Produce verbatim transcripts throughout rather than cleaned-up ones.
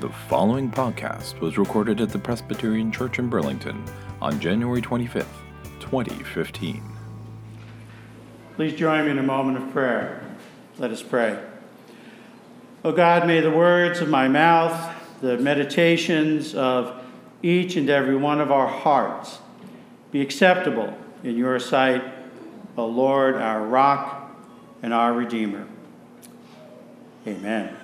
The following podcast was recorded at the Presbyterian Church in Burlington on January twenty-fifth, twenty fifteen. Please join me in a moment of prayer. Let us pray. O God, may the words of my mouth, the meditations of each and every one of our hearts be acceptable in your sight, O Lord, our rock and our Redeemer. Amen.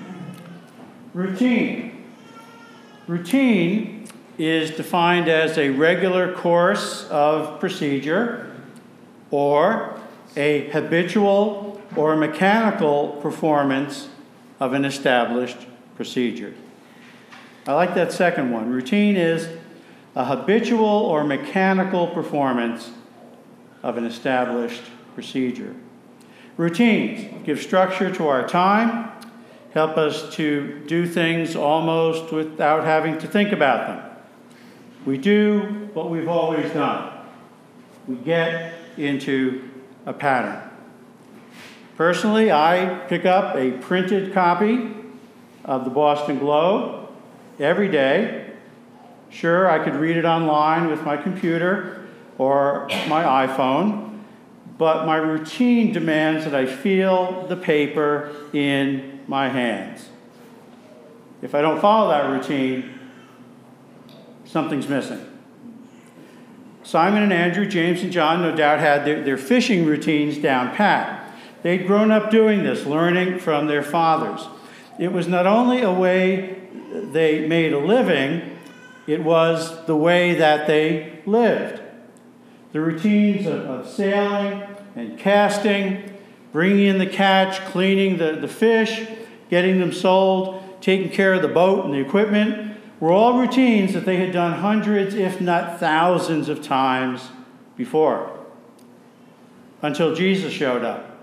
Routine. Routine is defined as a regular course of procedure or a habitual or mechanical performance of an established procedure. I like that second one. Routine is a habitual or mechanical performance of an established procedure. Routines give structure to our time, help us to do things almost without having to think about them. We do what we've always done. We get into a pattern. Personally, I pick up a printed copy of the Boston Globe every day. Sure, I could read it online with my computer or my iPhone, but my routine demands that I feel the paper in my hands. If I don't follow that routine, something's missing. Simon and Andrew, James and John, no doubt had their, their fishing routines down pat. They'd grown up doing this, learning from their fathers. It was not only a way they made a living, it was the way that they lived. The routines of, of sailing and casting, bringing in the catch, cleaning the, the fish, getting them sold, taking care of the boat and the equipment, were all routines that they had done hundreds, if not thousands of times before. Until Jesus showed up.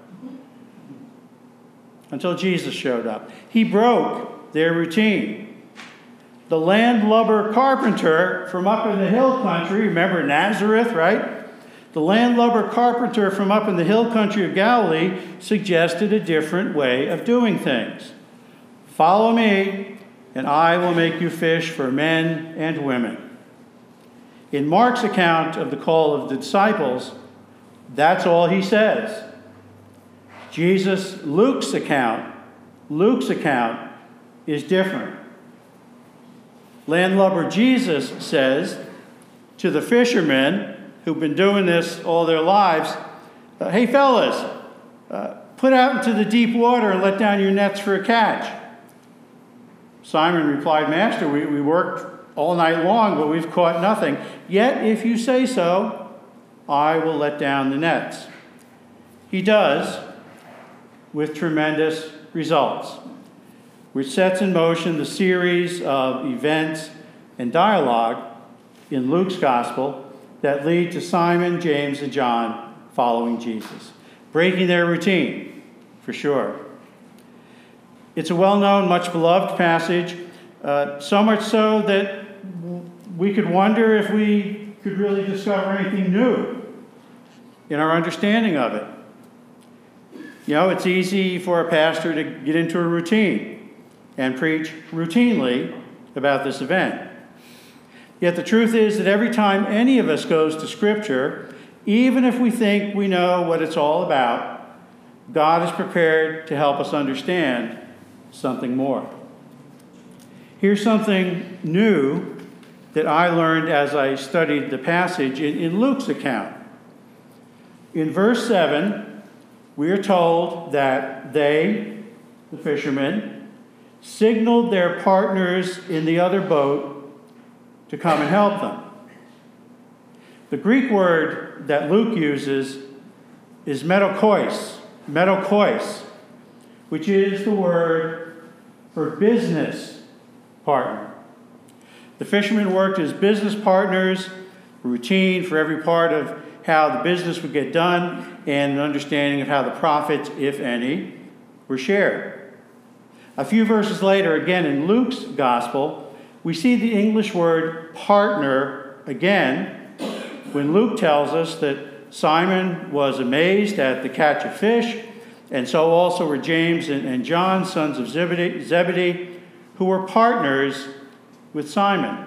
Until Jesus showed up. He broke their routine. The landlubber carpenter from up in the hill country, remember Nazareth, right? The landlubber carpenter from up in the hill country of Galilee suggested a different way of doing things. Follow me, and I will make you fish for men and women. In Mark's account of the call of the disciples, that's all he says. Jesus, Luke's account, Luke's account is different. Landlubber Jesus says to the fishermen who've been doing this all their lives, uh, hey fellas, uh, put out into the deep water and let down your nets for a catch. Simon replied, Master, we, we worked all night long, but we've caught nothing. Yet, if you say so, I will let down the nets. He does, with tremendous results, which sets in motion the series of events and dialogue in Luke's gospel that lead to Simon, James, and John following Jesus, breaking their routine, for sure. It's a well-known, much-beloved passage, uh, so much so that we could wonder if we could really discover anything new in our understanding of it. You know, it's easy for a pastor to get into a routine and preach routinely about this event. Yet the truth is that every time any of us goes to Scripture, even if we think we know what it's all about, God is prepared to help us understand something more. Here's something new that I learned as I studied the passage in, in Luke's account. In verse seven, we are told that they, the fishermen, signaled their partners in the other boat to come and help them. The Greek word that Luke uses is metokois, metokois, which is the word for business partner. The fishermen worked as business partners, routine for every part of how the business would get done, and an understanding of how the profits, if any, were shared. A few verses later, again in Luke's gospel, we see the English word partner again when Luke tells us that Simon was amazed at the catch of fish, and so also were James and, and John, sons of Zebedee, Zebedee, who were partners with Simon.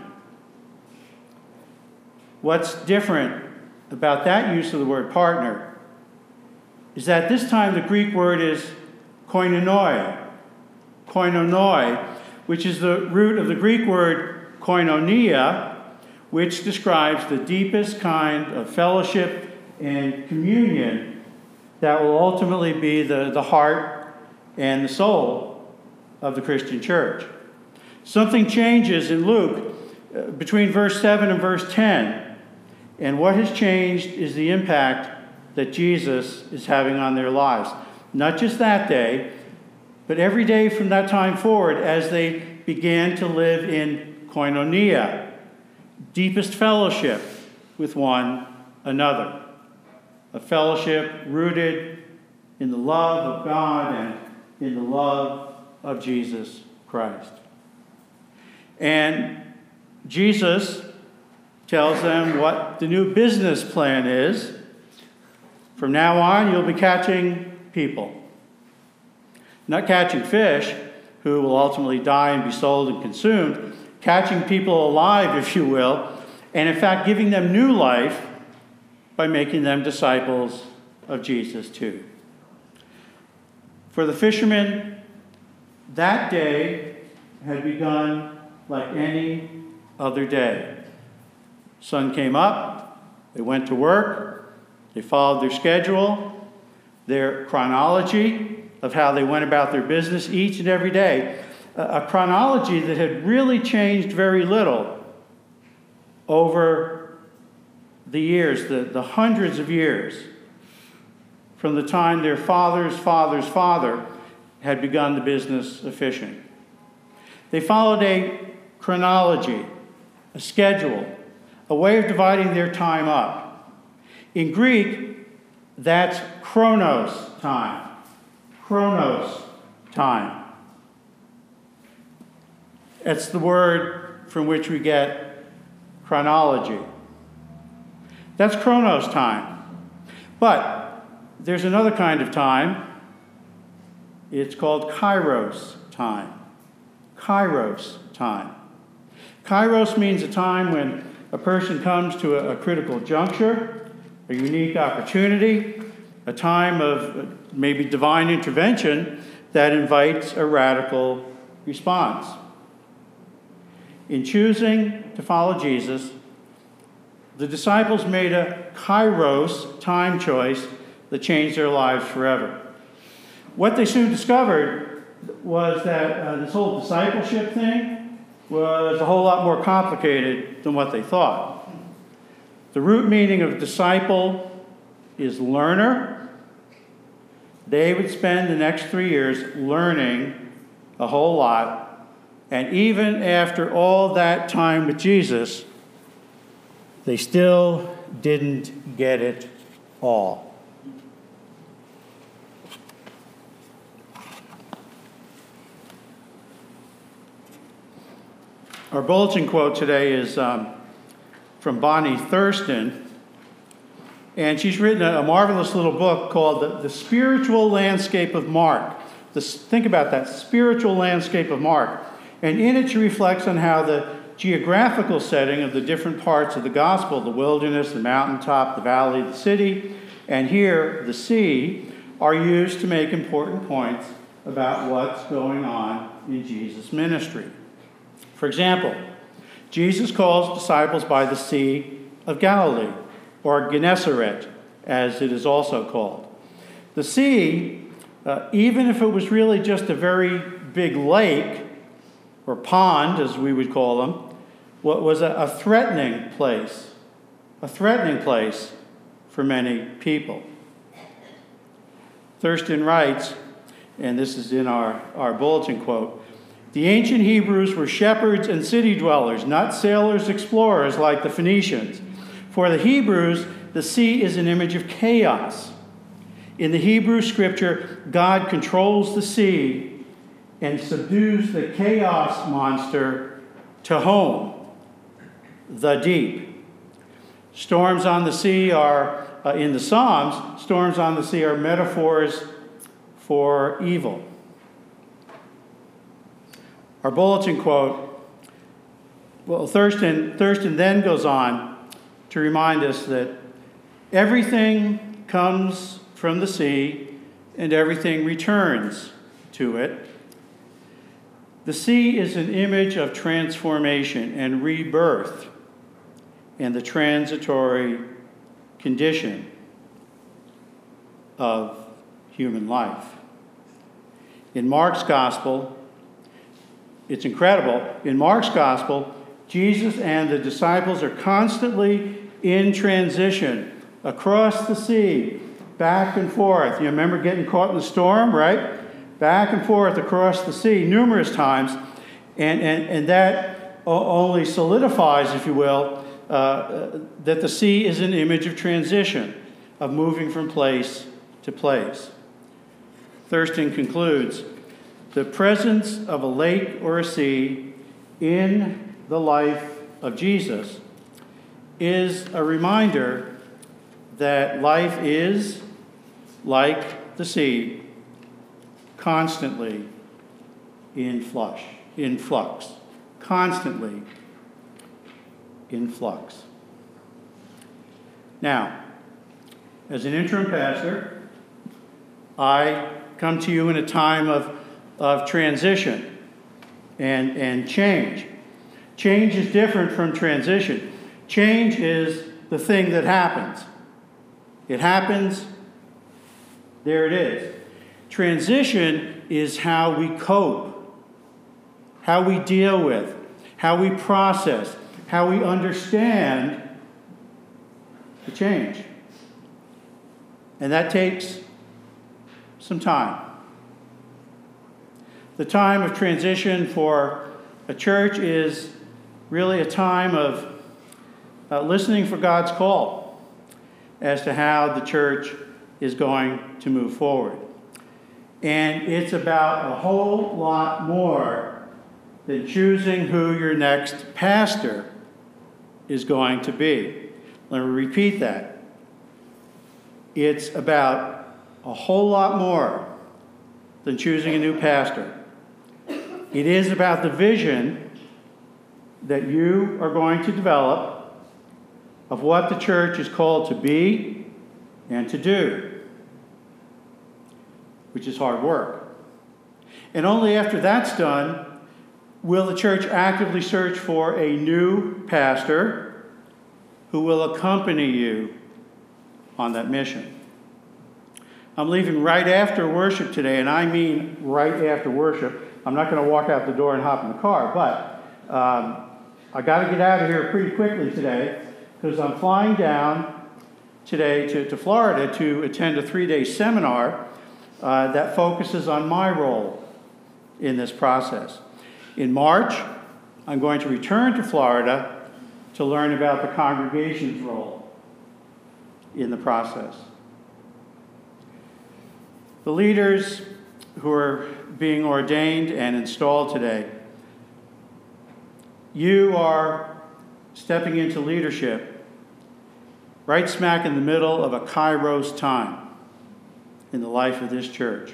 What's different about that use of the word partner is that this time the Greek word is koinonoi, koinonoi, which is the root of the Greek word koinonia, which describes the deepest kind of fellowship and communion that will ultimately be the, the heart and the soul of the Christian church. Something changes in Luke uh, between verse seven and verse ten, and what has changed is the impact that Jesus is having on their lives. Not just that day, but every day from that time forward as they began to live in koinonia, deepest fellowship with one another. A fellowship rooted in the love of God and in the love of Jesus Christ. And Jesus tells them what the new business plan is. From now on, you'll be catching people. Not catching fish, who will ultimately die and be sold and consumed, catching people alive, if you will, and in fact giving them new life by making them disciples of Jesus too. For the fishermen, that day had begun like any other day. Sun came up, they went to work, they followed their schedule, their chronology of how they went about their business each and every day. A chronology that had really changed very little over the years, the, the hundreds of years, from the time their father's father's father had begun the business of fishing. They followed a chronology, a schedule, a way of dividing their time up. In Greek, that's chronos time. Chronos time. It's the word from which we get chronology. That's chronos time. But there's another kind of time. It's called kairos time. Kairos time. Kairos means a time when a person comes to a, a critical juncture, a unique opportunity, a time of maybe divine intervention that invites a radical response. In choosing to follow Jesus, the disciples made a kairos time choice that changed their lives forever. What they soon discovered was that uh, this whole discipleship thing was a whole lot more complicated than what they thought. The root meaning of disciple is learner. They would spend the next three years learning a whole lot. And even after all that time with Jesus, they still didn't get it all. Our bulletin quote today is um, from Bonnie Thurston. And she's written a, a marvelous little book called The, the Spiritual Landscape of Mark. This, think about that, spiritual landscape of Mark. And in it she reflects on how the geographical setting of the different parts of the gospel, the wilderness, the mountaintop, the valley, the city, and here, the sea, are used to make important points about what's going on in Jesus' ministry. For example, Jesus calls disciples by the Sea of Galilee, or Gennesaret, as it is also called. The sea, uh, even if it was really just a very big lake, or pond, as we would call them, was a, a threatening place, a threatening place for many people. Thurston writes, and this is in our, our bulletin quote, "The ancient Hebrews were shepherds and city dwellers, not sailors, explorers like the Phoenicians. For the Hebrews, the sea is an image of chaos. In the Hebrew scripture, God controls the sea and subdues the chaos monster to home, the deep. Storms on the sea are, uh, in the Psalms, storms on the sea are metaphors for evil." Our bulletin quote, well, Thurston, Thurston then goes on to remind us that everything comes from the sea and everything returns to it. The sea is an image of transformation and rebirth and the transitory condition of human life. In Mark's gospel, it's incredible. In Mark's gospel, Jesus and the disciples are constantly in transition across the sea, back and forth. You remember getting caught in the storm, right? Back and forth across the sea numerous times. And, and, and that only solidifies, if you will, uh, that the sea is an image of transition, of moving from place to place. Thurston concludes, the presence of a lake or a sea in the life of Jesus is a reminder that life is, like the sea, constantly in flush, in flux, constantly in flux. Now, as an interim pastor, I come to you in a time of, of transition and, and change. Change is different from transition. Change is the thing that happens. It happens, there it is. Transition is how we cope, how we deal with, how we process, how we understand the change. And that takes some time. The time of transition for a church is really a time of uh, listening for God's call as to how the church is going to move forward. And it's about a whole lot more than choosing who your next pastor is going to be. Let me repeat that. It's about a whole lot more than choosing a new pastor. It is about the vision that you are going to develop of what the church is called to be and to do, which is hard work. And only after that's done will the church actively search for a new pastor who will accompany you on that mission. I'm leaving right after worship today, and I mean right after worship. I'm not going to walk out the door and hop in the car, but um, I got to get out of here pretty quickly today because I'm flying down today to, to Florida to attend a three-day seminar uh, that focuses on my role in this process. In March, I'm going to return to Florida to learn about the congregation's role in the process. The leaders who are being ordained and installed today, you are stepping into leadership right smack in the middle of a Kairos time in the life of this church.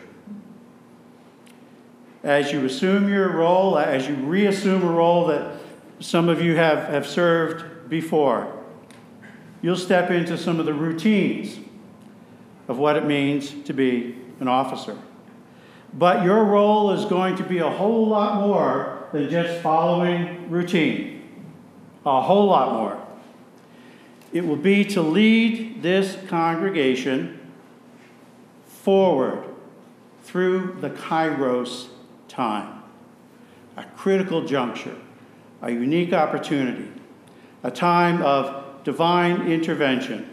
As you assume your role, as you reassume a role that some of you have, have served before, you'll step into some of the routines of what it means to be an officer. But your role is going to be a whole lot more than just following routine. A whole lot more. It will be to lead this congregation forward through the Kairos time. A critical juncture, a unique opportunity, a time of divine intervention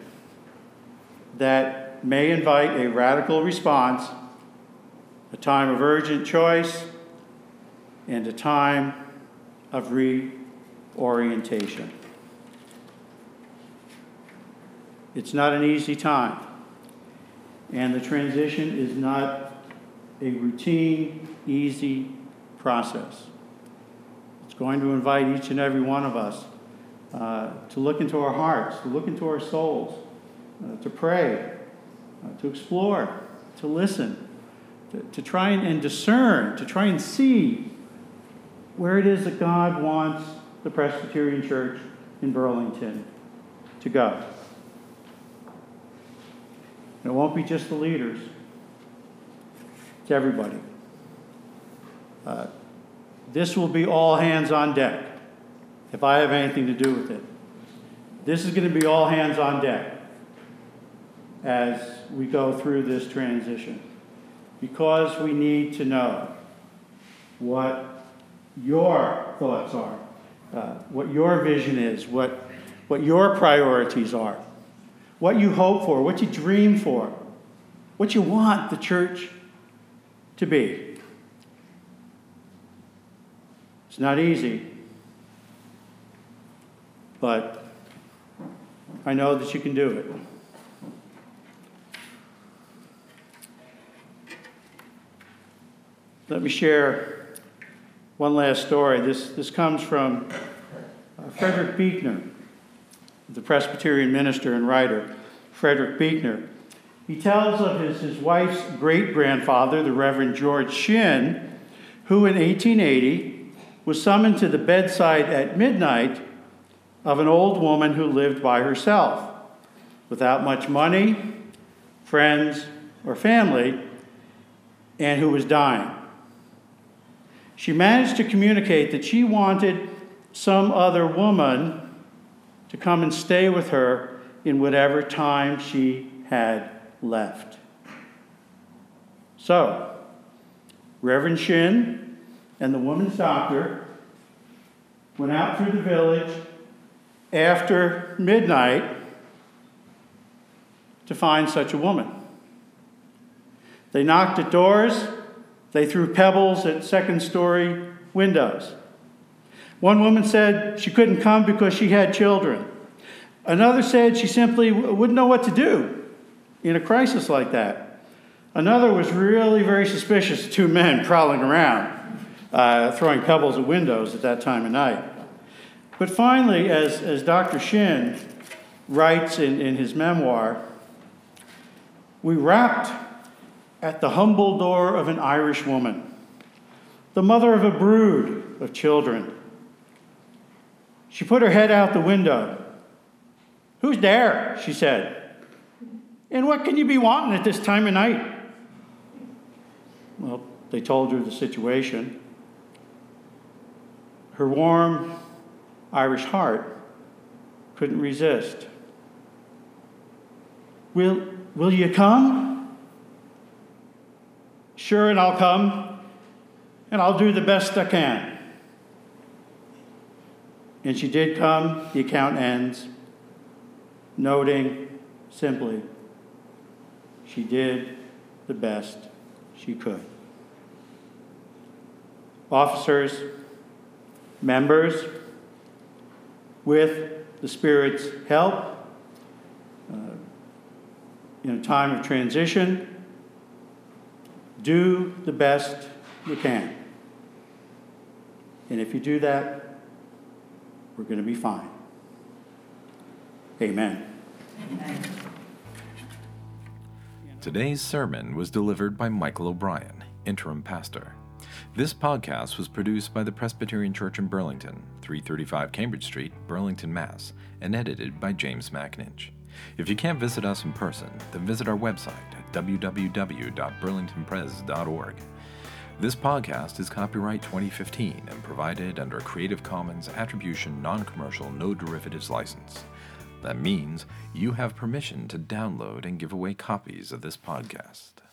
that may invite a radical response, a time of urgent choice, and a time of reorientation. It's not an easy time, and the transition is not a routine, easy process. It's going to invite each and every one of us uh, to look into our hearts, to look into our souls, uh, to pray, uh, to explore, to listen, to, to try and, and discern, to try and see where it is that God wants the Presbyterian Church in Burlington to go. And it won't be just the leaders. It's everybody. Uh, this will be all hands on deck if I have anything to do with it. This is going to be all hands on deck as we go through this transition, because we need to know what your thoughts are, uh, what your vision is, what, what your priorities are, what you hope for, what you dream for, what you want the church to be. It's not easy, but I know that you can do it. Let me share one last story. This, this comes from uh, Frederick Buechner, the Presbyterian minister and writer, Frederick Buechner. He tells of his, his wife's great-grandfather, the Reverend George Shinn, who in eighteen eighty was summoned to the bedside at midnight of an old woman who lived by herself, without much money, friends, or family, and who was dying. She managed to communicate that she wanted some other woman to come and stay with her in whatever time she had left. So, Reverend Shinn and the woman's doctor went out through the village after midnight to find such a woman. They knocked at doors. They threw pebbles at second-story windows. One woman said she couldn't come because she had children. Another said she simply wouldn't know what to do in a crisis like that. Another was really very suspicious of two men prowling around, uh, throwing pebbles at windows at that time of night. But finally, as, as Doctor Shinn writes in, in his memoir, we rapped at the humble door of an Irish woman, the mother of a brood of children. She put her head out the window. "Who's there?" she said. "And what can you be wanting at this time of night?" Well, they told her the situation. Her warm Irish heart couldn't resist. Will, will you come? "Sure, and I'll come, and I'll do the best I can." And she did come, the account ends, noting simply, she did the best she could. Officers, members, with the Spirit's help, uh, in a time of transition, do the best you can. And if you do that, we're going to be fine. Amen. Amen. Today's sermon was delivered by Michael O'Brien, interim pastor. This podcast was produced by the Presbyterian Church in Burlington, three thirty-five Cambridge Street, Burlington, Mass, and edited by James McNinch. If you can't visit us in person, then visit our website at w w w dot burlington pres dot org. This podcast is copyright twenty fifteen and provided under a Creative Commons Attribution Non-Commercial No Derivatives license. That means you have permission to download and give away copies of this podcast.